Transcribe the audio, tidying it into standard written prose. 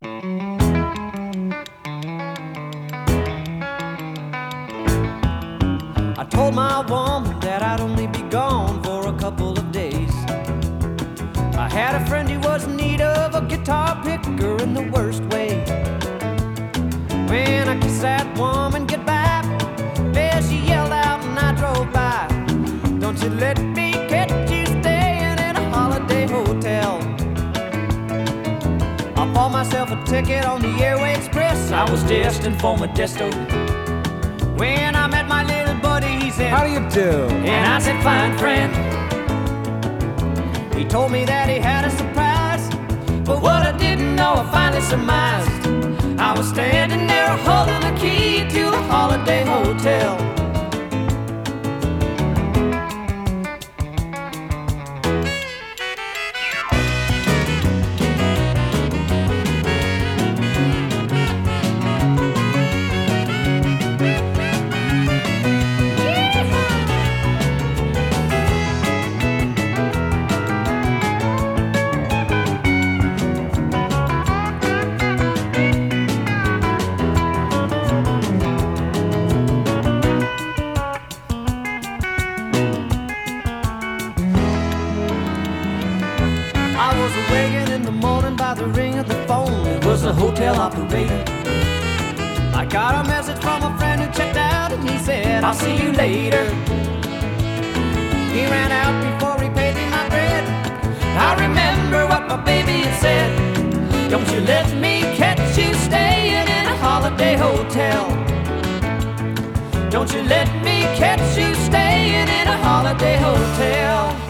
I told my woman that I'd only be gone for a couple of days. I had a friend who was in need of a guitar picker in the worst way. When I kissed that woman goodbye, well, she yelled out and I drove by. Don't you let me catch you staying in a holiday hotel. I bought myself a ticket on the Airway Express. I was destined for Modesto. When I met my little buddy, he said, "How do you do?" And I said, "Fine, friend." He told me that he had a surprise, but what I didn't know, I finally surmised. I was standing there holding the key to the Holiday Hotel. I was awakened in the morning by the ring of the phone. It was the hotel operator. I got a message from a friend who checked out, and he said, "I'll see you later." He ran out before he paid me my bread. I remember what my baby had said: "Don't you let me catch you staying in a holiday hotel. Don't you let me catch you staying in a holiday hotel."